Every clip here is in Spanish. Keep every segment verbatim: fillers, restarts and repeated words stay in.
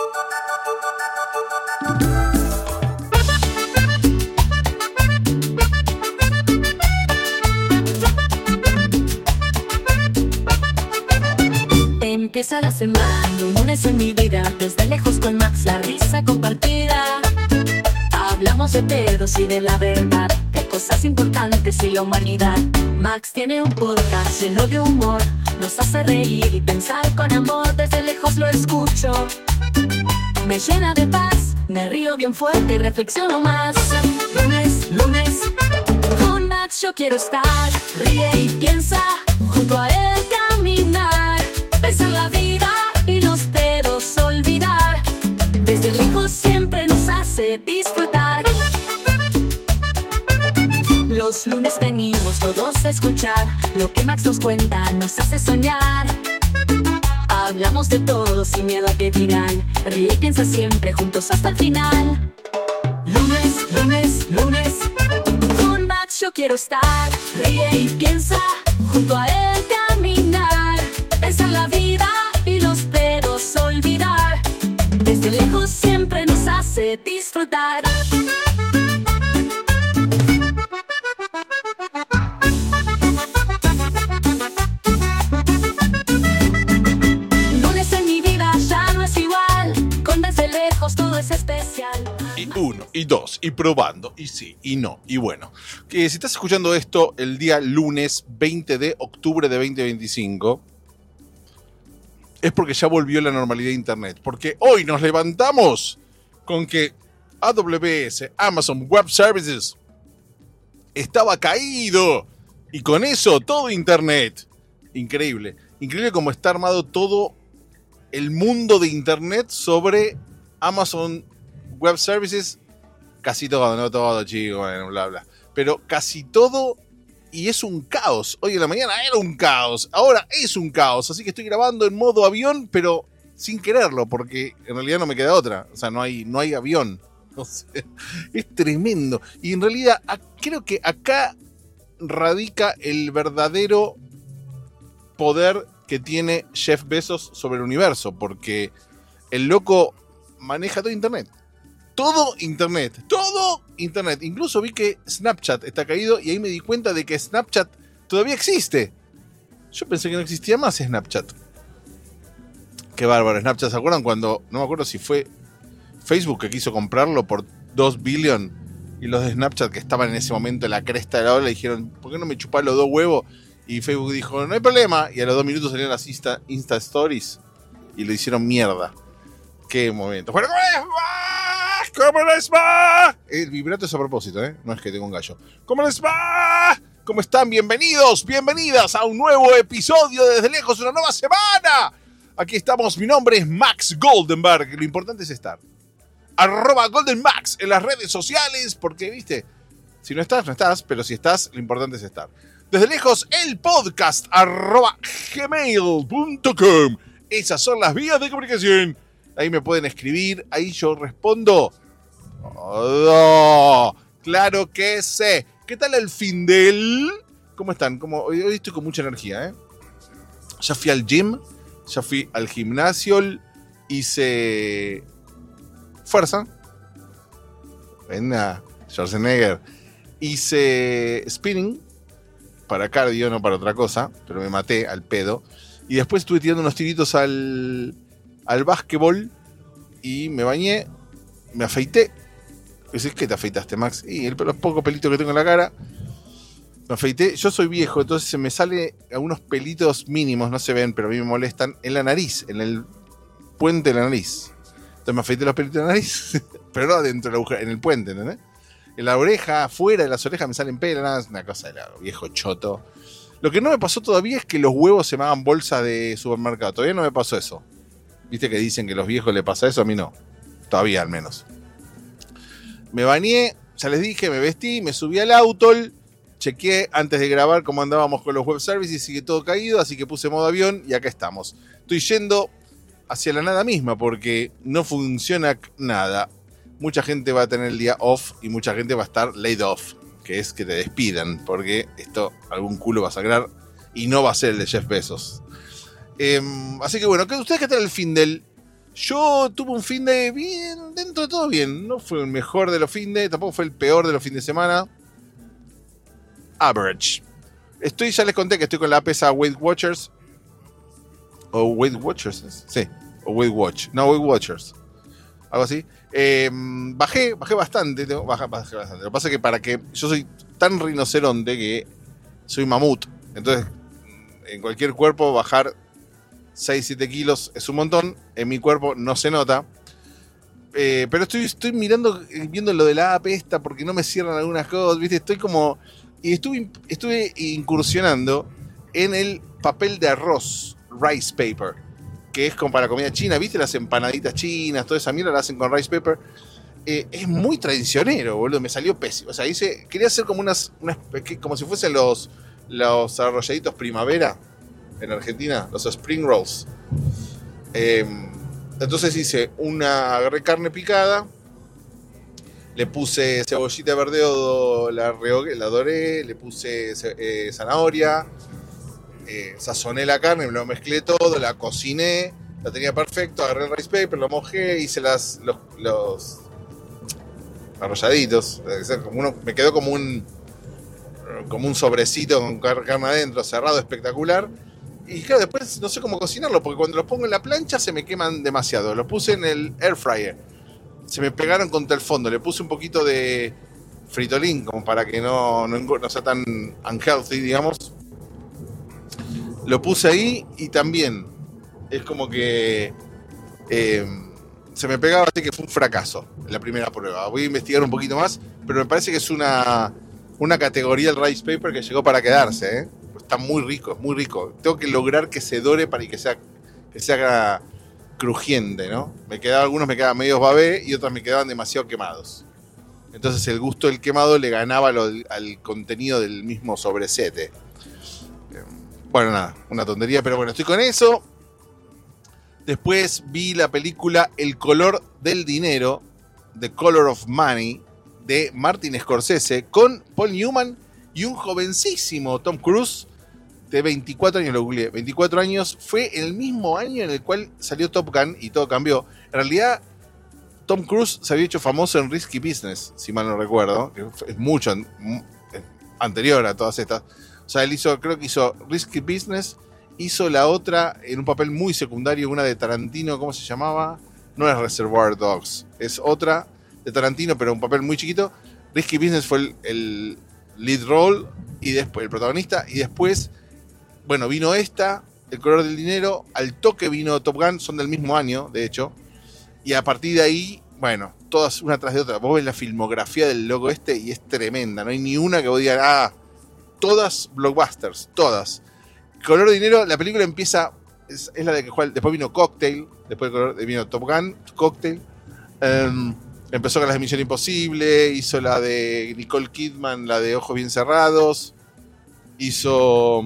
Empieza la semana, un lunes en mi vida, desde lejos con Max, la risa compartida. Hablamos de pedos y de la verdad, de cosas importantes y la humanidad. Max tiene un podcast lleno de humor, nos hace reír y pensar con amor. Desde lejos lo escucho, me llena de paz, me río bien fuerte y reflexiono más. Lunes, lunes, con Max yo quiero estar. Ríe y piensa, junto a él caminar. Pensar la vida y los pedos olvidar. Desde lejos siempre nos hace disfrutar. Los lunes venimos todos a escuchar lo que Max nos cuenta, nos hace soñar. Hablamos de todo sin miedo a que dirán. Ríe y piensa siempre juntos hasta el final. Lunes, lunes, lunes, con Max yo quiero estar. Ríe y piensa, junto a él caminar. Pensar la vida y los pedos olvidar. Desde lejos siempre nos hace disfrutar. Lunes en mi vida ya no es igual, con Desde Lejos todo es especial. Y uno, y dos, y probando, y sí, y no, y bueno. Que si estás escuchando esto el día lunes veinte de octubre de veinte veinticinco, es porque ya volvió la normalidad de internet. Porque hoy nos levantamos con que A W S, Amazon Web Services, estaba caído. Y con eso todo internet. Increíble. Increíble cómo está armado todo el mundo de internet sobre Amazon Web Services. Casi todo, no todo, chicos, bueno, bla, bla. Pero casi todo. Y es un caos. Hoy en la mañana era un caos. Ahora es un caos. Así que estoy grabando en modo avión, pero sin quererlo, porque en realidad no me queda otra. O sea, no hay, no hay avión. O sea, es tremendo. Y en realidad creo que acá radica el verdadero poder que tiene Jeff Bezos sobre el universo. Porque el loco maneja todo internet. Todo internet, todo internet. Incluso vi que Snapchat está caído y ahí me di cuenta de que Snapchat todavía existe. Yo pensé que no existía más Snapchat. Qué bárbaro Snapchat. ¿Se acuerdan cuando, no me acuerdo si fue Facebook que quiso comprarlo por dos billones y los de Snapchat que estaban en ese momento en la cresta de la ola le dijeron, ¿por qué no me chupás los dos huevos? Y Facebook dijo, no hay problema. Y a los dos minutos salieron las Insta, Insta Stories y le hicieron mierda. Qué momento. Bueno, ¿cómo les va? El vibrato es a propósito, ¿eh? No es que tengo un gallo. ¿Cómo les va? ¿Cómo están? Bienvenidos, bienvenidas a un nuevo episodio de Desde Lejos, una nueva semana. Aquí estamos, mi nombre es Max Goldenberg. Lo importante es estar. Arroba Golden Max en las redes sociales, porque, viste, si no estás, no estás, pero si estás, lo importante es estar. Desde Lejos, el podcast, arroba gmail punto com. Esas son las vías de comunicación. Ahí me pueden escribir, ahí yo respondo. Oh, claro que sé. ¿Qué tal el fin del? ¿Cómo están? ¿Cómo? Hoy, hoy estoy con mucha energía, ¿eh? Ya fui al gym, ya fui al gimnasio, hice fuerza. Venga, Schwarzenegger. Hice spinning para cardio, no para otra cosa, pero me maté al pedo. Y después estuve tirando unos tiritos al, al básquetbol y me bañé, me afeité. Dices, ¿qué te afeitaste, Max? Y el, los pocos pelitos que tengo en la cara, me afeité. Yo soy viejo, entonces se me sale algunos pelitos mínimos, no se ven, pero a mí me molestan, en la nariz, en el puente de la nariz. Entonces me afeité los pelitos de la nariz, pero no adentro de la agujera, en el puente, ¿entendés? En la oreja, afuera de las orejas me salen pelos, nada, es una cosa de viejo choto. Lo que no me pasó todavía es que los huevos se me hagan bolsa de supermercado. Todavía no me pasó eso. Viste que dicen que a los viejos les pasa eso, a mí no. Todavía al menos. Me bañé, ya les dije, me vestí, me subí al auto, chequeé antes de grabar cómo andábamos con los web services y sigue todo caído, así que puse modo avión y acá estamos. Estoy yendo hacia la nada misma porque no funciona nada. Mucha gente va a tener el día off y mucha gente va a estar laid off, que es que te despidan, porque esto algún culo va a sangrar y no va a ser el de Jeff Bezos. Eh, así que bueno, ¿ustedes qué tal el fin del? Yo tuve un fin de bien, dentro de todo bien. No fue el mejor de los fin de, tampoco fue el peor de los fines de semana. Average. Estoy, ya les conté que estoy con la pesa Weight Watchers. O Weight Watchers, sí. O Weight Watch. No, Weight Watchers. Algo así. Eh, bajé, bajé bastante. Tengo, bajé, bajé bastante. Lo que pasa es que para que. Yo soy tan rinoceronte que soy mamut. Entonces, en cualquier cuerpo bajar seis siete kilos es un montón. En mi cuerpo no se nota. Eh, pero estoy, estoy mirando, viendo lo de la app esta porque no me cierran algunas cosas. ¿Viste? Estoy como. Y estuve, estuve incursionando en el papel de arroz, rice paper, que es como para comida china. ¿Viste las empanaditas chinas? Toda esa mierda la hacen con rice paper. Eh, es muy traicionero, boludo. Me salió pésimo. O sea, hice, quería hacer como unas, unas como si fuesen los, los arrolladitos primavera en Argentina, los spring rolls. Eh, entonces hice una, agarré carne picada. Le puse cebollita verdeo, la rehogué, la doré, le puse eh, zanahoria, eh, sazoné la carne, me lo mezclé todo, la cociné, la tenía perfecto, agarré el rice paper, lo mojé, hice las, los, los arrolladitos, como uno, me quedó como un, como un sobrecito con carne adentro, cerrado, espectacular. Y claro, después no sé cómo cocinarlo, porque cuando los pongo en la plancha se me queman demasiado. Los puse en el air fryer. Se me pegaron contra el fondo. Le puse un poquito de fritolín como para que no, no, no sea tan unhealthy, digamos. Lo puse ahí y también es como que eh, se me pegaba, así que fue un fracaso en la primera prueba. Voy a investigar un poquito más, pero me parece que es una, una categoría el rice paper que llegó para quedarse, ¿eh? Está muy rico, muy rico. Tengo que lograr que se dore para que sea, que se haga crujiente, ¿no? Me quedaba, algunos me quedaban medios babé y otros me quedaban demasiado quemados. Entonces el gusto del quemado le ganaba lo, al contenido del mismo sobrecete. Bueno, nada, una tontería, pero bueno, estoy con eso. Después vi la película El color del dinero, The Color of Money, de Martin Scorsese, con Paul Newman y un jovencísimo Tom Cruise de veinticuatro años, lo googleé, veinticuatro años, fue el mismo año en el cual salió Top Gun y todo cambió. En realidad, Tom Cruise se había hecho famoso en Risky Business, si mal no recuerdo, que es mucho anterior a todas estas. O sea, él hizo, creo que hizo Risky Business, hizo la otra en un papel muy secundario, una de Tarantino, ¿cómo se llamaba? No es Reservoir Dogs, es otra de Tarantino, pero un papel muy chiquito. Risky Business fue el, el lead role, y después el protagonista, y después, bueno, vino esta, El color del dinero, al toque vino Top Gun, son del mismo año, de hecho, y a partir de ahí, bueno, todas una tras de otra. Vos ves la filmografía del loco este y es tremenda, no hay ni una que vos digas, ah, todas blockbusters, todas. El color del dinero, la película empieza, es, es la de que juega, después vino Cocktail, después vino Top Gun, Cocktail, um, empezó con la de Misión Imposible, hizo la de Nicole Kidman, la de Ojos Bien Cerrados, hizo...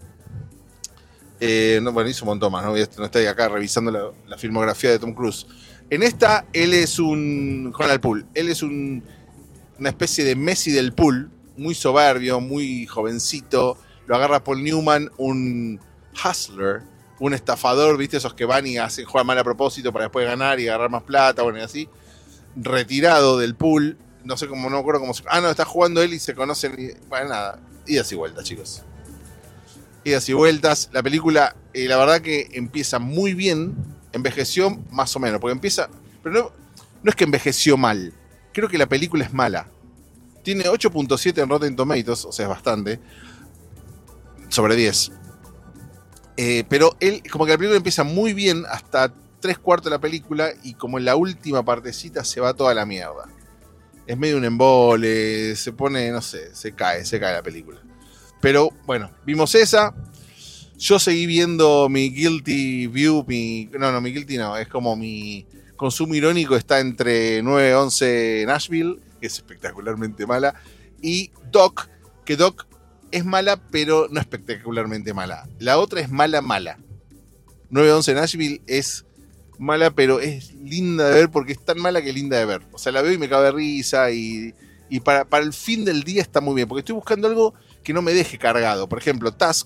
Eh, no, bueno, hizo un montón más, no, no estoy acá revisando la, la filmografía de Tom Cruise. En esta, él es un... Juan al pool, él es un, una especie de Messi del pool, muy soberbio, muy jovencito, lo agarra Paul Newman, un hustler, un estafador, ¿viste? Esos que van y hacen, juegan mal a propósito para después ganar y agarrar más plata, bueno, y así. Retirado del pool, no sé cómo, no me acuerdo cómo se... Ah, no, está jugando él y se conocen, y, bueno, nada, idas y vueltas, chicos. Idas y vueltas, la película, eh, la verdad que empieza muy bien, envejeció más o menos, porque empieza, pero no, no es que envejeció mal, creo que la película es mala. Tiene ocho punto siete en Rotten Tomatoes, o sea, es bastante, sobre diez. Eh, pero él, como que la película empieza muy bien hasta tres cuartos de la película y como en la última partecita se va toda la mierda. Es medio un embole, se pone, no sé, se cae, se cae la película. Pero bueno, vimos esa. Yo seguí viendo mi guilty view, mi, no, no, mi guilty no, es como mi consumo irónico está entre nueve once Nashville, que es espectacularmente mala, y Doc, que Doc es mala, pero no espectacularmente mala. La otra es mala, mala. nueve once Nashville es mala, pero es linda de ver porque es tan mala que linda de ver. O sea, la veo y me cago de risa y, y para, para el fin del día está muy bien, porque estoy buscando algo que no me deje cargado. Por ejemplo, Tusk,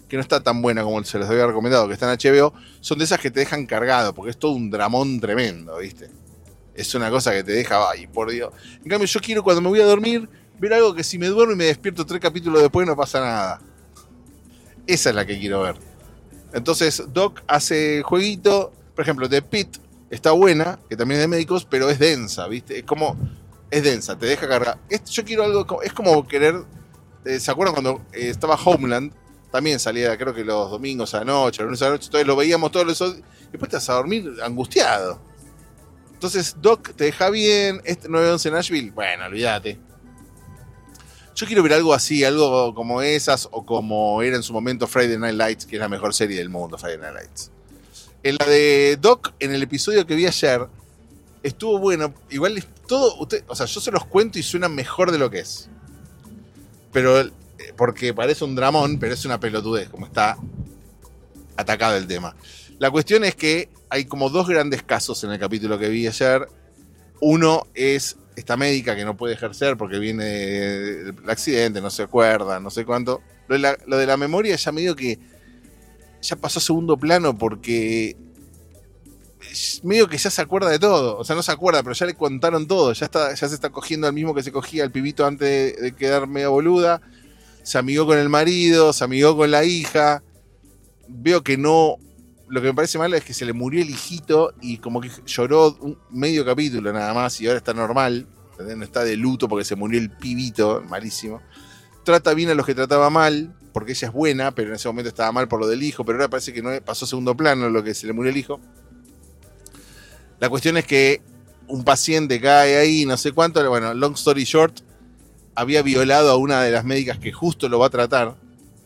que no está tan buena como se les había recomendado, que está en H B O, son de esas que te dejan cargado, porque es todo un dramón tremendo, ¿viste? Es una cosa que te deja, ay, por Dios. En cambio, yo quiero cuando me voy a dormir, ver algo que si me duermo y me despierto tres capítulos después no pasa nada. Esa es la que quiero ver. Entonces, Doc hace jueguito, por ejemplo, The Pitt está buena, que también es de médicos, pero es densa, ¿viste? Es como, es densa, te deja cargar. Esto, yo quiero algo, es como querer, eh, ¿se acuerdan cuando eh, estaba Homeland? También salía, creo que los domingos a la noche, los lunes a la noche, entonces lo veíamos todos los días, y después te vas a dormir angustiado. Entonces, Doc te deja bien, este nueve once Nashville, bueno, olvídate. Yo quiero ver algo así, algo como esas, o como era en su momento Friday Night Lights, que es la mejor serie del mundo, Friday Night Lights. En la de Doc, en el episodio que vi ayer, estuvo bueno. Igual todo, usted, o sea, yo se los cuento y suena mejor de lo que es. Pero, porque parece un dramón, pero es una pelotudez, como está atacado el tema. La cuestión es que hay como dos grandes casos en el capítulo que vi ayer. Uno es esta médica que no puede ejercer porque viene del accidente, no se acuerda, no sé cuánto. Lo de la, lo de la memoria ya medio que ya pasó a segundo plano porque medio que ya se acuerda de todo. O sea, no se acuerda, pero ya le contaron todo. Ya, está, ya se está cogiendo al mismo que se cogía al pibito antes de, de quedar medio boluda. Se amigó con el marido, se amigó con la hija. Veo que no... Lo que me parece mal es que se le murió el hijito y como que lloró un medio capítulo nada más y ahora está normal, ¿entendés? No está de luto porque se murió el pibito, malísimo. Trata bien a los que trataba mal, porque ella es buena, pero en ese momento estaba mal por lo del hijo, pero ahora parece que no pasó a segundo plano lo que se le murió el hijo. La cuestión es que un paciente cae ahí, no sé cuánto, bueno, long story short, había violado a una de las médicas que justo lo va a tratar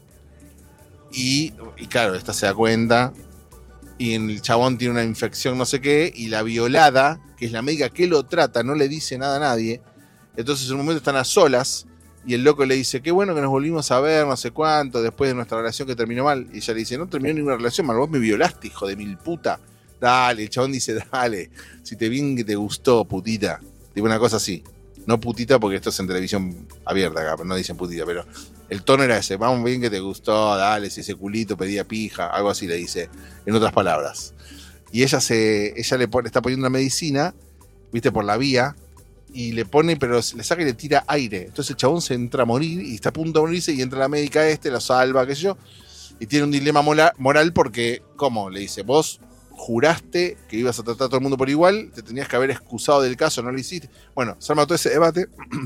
y, y claro, esta se da cuenta. Y el chabón tiene una infección no sé qué, y la violada, que es la médica que lo trata, no le dice nada a nadie. Entonces en un momento están a solas, y el loco le dice, qué bueno que nos volvimos a ver, no sé cuánto, después de nuestra relación que terminó mal. Y ella le dice, no terminó ninguna relación mal, vos me violaste, hijo de mil puta. Dale, el chabón dice, dale, si te bien que te gustó, putita. Digo una cosa así. No putita porque esto es en televisión abierta acá, pero no dicen putita, pero el tono era ese, vamos bien que te gustó, dale, si ese culito pedía pija, algo así le dice, en otras palabras. Y ella se, ella le, pone, le está poniendo una medicina, viste, por la vía, y le pone, pero le saca y le tira aire. Entonces el chabón se entra a morir y está a punto de morirse y entra la médica este, lo salva, qué sé yo, y tiene un dilema mola, moral porque, ¿cómo? Le dice, vos juraste que ibas a tratar a todo el mundo por igual, te tenías que haber excusado del caso, no lo hiciste. Bueno, se arma todo ese debate.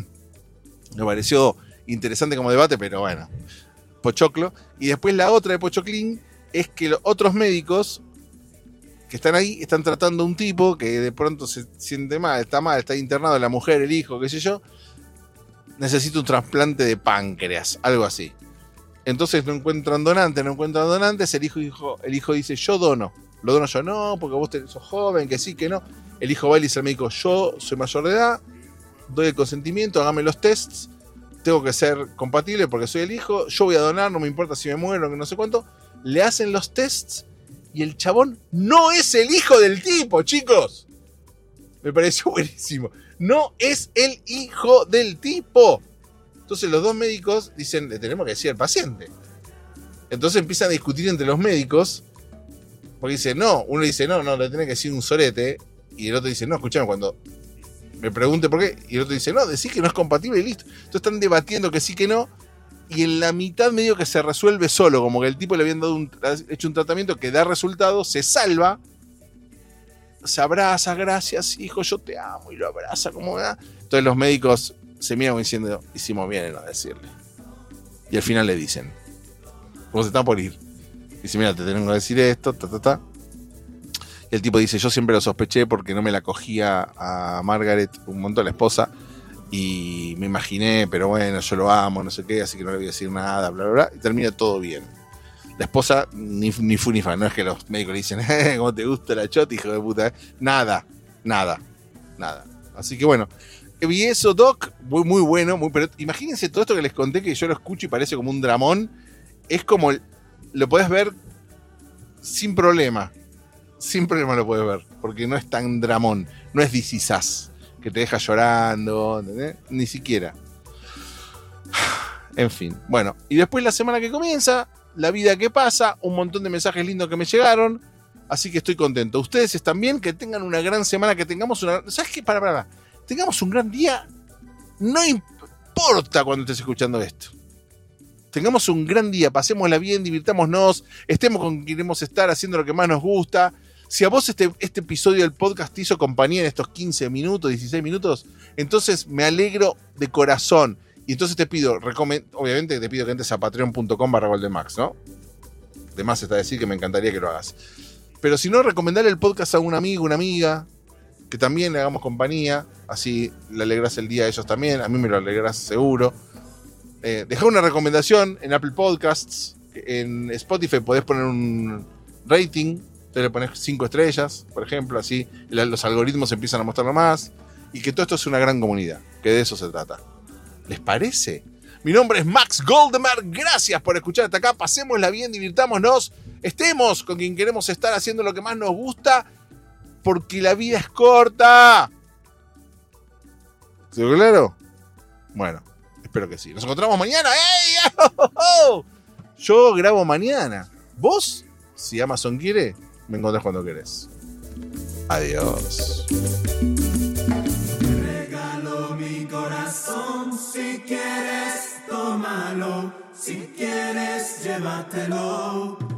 Me pareció interesante como debate, pero bueno, pochoclo. Y después la otra de Pochoclín es que los otros médicos que están ahí están tratando a un tipo que de pronto se siente mal, está mal, está internado, la mujer, el hijo, qué sé yo, necesita un trasplante de páncreas, algo así. Entonces no encuentran donantes, no encuentran donantes, el hijo, hijo, el hijo dice, yo dono. Lo dono yo, no, porque vos sos joven, que sí, que no. El hijo va y le dice al médico, yo soy mayor de edad, doy el consentimiento, hágame los tests, tengo que ser compatible porque soy el hijo, yo voy a donar, no me importa si me muero, que no sé cuánto. Le hacen los tests y el chabón no es el hijo del tipo, chicos. Me pareció buenísimo. No es el hijo del tipo. Entonces los dos médicos dicen, le tenemos que decir al paciente. Entonces empiezan a discutir entre los médicos. Porque dice, no, uno dice, no, no, le tiene que decir un sorete. Y el otro dice, no, escuchame, cuando me pregunte por qué. Y el otro dice, no, decís que no es compatible y listo. Entonces están debatiendo que sí, que no. Y en la mitad medio que se resuelve solo. Como que el tipo le habían dado un, hecho un tratamiento que da resultado, se salva. Se abraza, gracias, hijo, yo te amo. Y lo abraza como da. Entonces los médicos se miran diciendo, hicimos bien en no decirle. Y al final le dicen, como se está por ir. Dice, mira, te tengo que decir esto, ta, ta, ta. Y el tipo dice, yo siempre lo sospeché porque no me la cogía a Margaret un montón, la esposa, y me imaginé, pero bueno, yo lo amo, no sé qué, así que no le voy a decir nada, bla, bla, bla, y termina todo bien. La esposa, ni, ni fu ni fa, no es que los médicos le dicen, eh, ¿cómo te gusta la chota, hijo de puta? Nada, nada, nada. Así que bueno, vi eso, Doc, muy, muy bueno, muy, pero imagínense todo esto que les conté, que yo lo escucho y parece como un dramón, es como... Lo podés ver sin problema. Sin problema lo podés ver. Porque no es tan dramón. No es This Is Us, que te deja llorando. ¿Entendés? Ni siquiera. En fin. Bueno. Y después la semana que comienza. la vida que pasa, un montón de mensajes lindos que me llegaron, así que estoy contento. Ustedes están bien, que tengan una gran semana, que tengamos una... ¿Sabes qué? Para, para, para. Tengamos un gran día, no importa cuando estés escuchando esto. Tengamos un gran día, pasémosla bien, divirtámonos, estemos con quien queremos estar, haciendo lo que más nos gusta. Si a vos este, este episodio del podcast te hizo compañía en estos quince minutos, dieciséis minutos, entonces me alegro de corazón. Y entonces te pido, obviamente te pido que entres a patreon.com barra Goldenmax, ¿no? De más está decir que me encantaría que lo hagas. Pero si no, recomendale el podcast a un amigo, una amiga, que también le hagamos compañía, así le alegras el día a ellos también, a mí me lo alegras seguro. Eh, deja una recomendación en Apple Podcasts, en Spotify podés poner un rating, te le pones cinco estrellas, por ejemplo, así los algoritmos empiezan a mostrarlo más, y que todo esto es una gran comunidad, que de eso se trata. ¿Les parece? Mi nombre es Max Goldemar, gracias por escuchar hasta acá, pasémosla bien, divirtámonos, estemos con quien queremos estar haciendo lo que más nos gusta, porque la vida es corta. ¿Se ve claro? Bueno, espero que sí. Nos encontramos mañana. ¡Ey! ¡Oh, oh, oh! Yo grabo mañana. ¿Vos? Si Amazon quiere, me encontrás cuando querés. Adiós. Regalo mi corazón, si quieres, tómalo. Si quieres, llévatelo.